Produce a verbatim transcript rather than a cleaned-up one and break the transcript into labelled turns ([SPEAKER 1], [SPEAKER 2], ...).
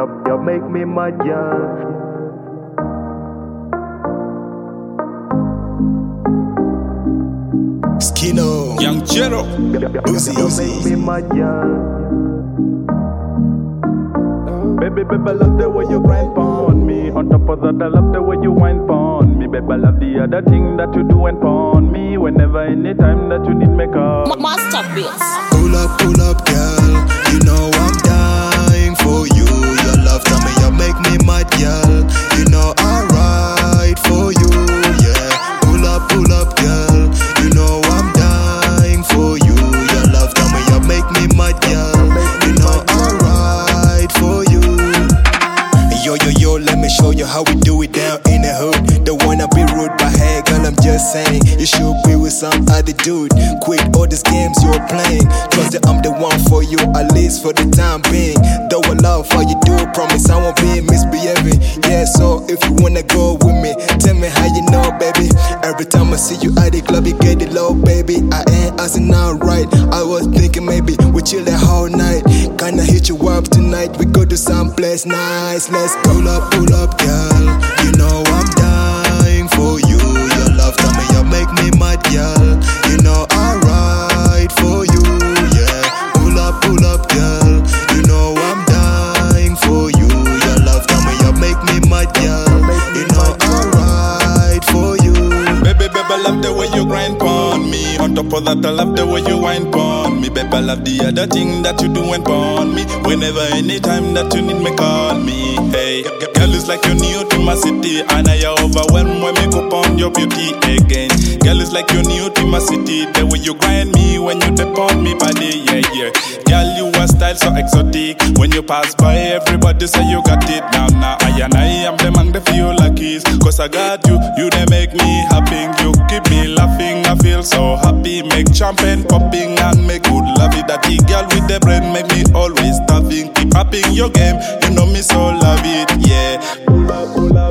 [SPEAKER 1] up, you make me mad, girl.
[SPEAKER 2] Skino,
[SPEAKER 3] Young Jero,
[SPEAKER 2] Uzi, Uzi.
[SPEAKER 1] Me mad, girl. Baby, baby, I love the way you grind on me. On top of that, I love the way you wine on me. Baby, I love the other thing that you do and on me. Whenever, anytime that you need makeup.
[SPEAKER 4] Master Beats.
[SPEAKER 2] Pull up, pull up, girl. You know I'm dying for you. Your love, tell me you make me mad, girl. You know I ride for you, yeah. Pull up, pull up, girl. You know I'm dying for you. Your love, tell me you make me mad, girl. You know I ride for you. Yo, yo, yo, let me show you how we do it down in the hood. Don't wanna be rude, but hey, girl, I'm just saying you should be with some other dude. Quit all these games you're playing. Trust that I'm the one for you, at least for the time being. Though I love how you do it, promise I won't be misbehaving. Yeah, so if you wanna go with me, tell me how you know, baby. Every time I see you at the club, you get it low, baby. I ain't asking out right. I was thinking maybe we chill the whole night. Kinda hit you up tonight. We go to some place nice. Let's pull up, pull up, girl. You know I'm dying for you. Your love, tell me you make me mad, girl. You know I ride for you, yeah. Pull up, pull up, girl. You know I'm dying for you. Your love, tell me you make me mad, girl. You know I ride for you.
[SPEAKER 3] baby, baby, I love the way you grind on me. On top of that, I love the way you wine on me. Baby, I love the other thing that you do and on me. Whenever, anytime that you need me, call me. Hey, girl, it's like you're new to my city, and I are overwhelmed when me go on your beauty again. Girl, it's like you're new to my city. The way you grind me when you dip on me body, yeah, yeah. Girl, you a style so exotic. When you pass by, everybody say you got it. Now, now, I and I am the man that feel like is. Cause I got you, you they make me happy. You keep me laughing, I feel so happy. Make champagne popping and make good lovey. That the girl with the brain make me always starving. Keep upping your game, you know me so love it, yeah. Pull up, pull up.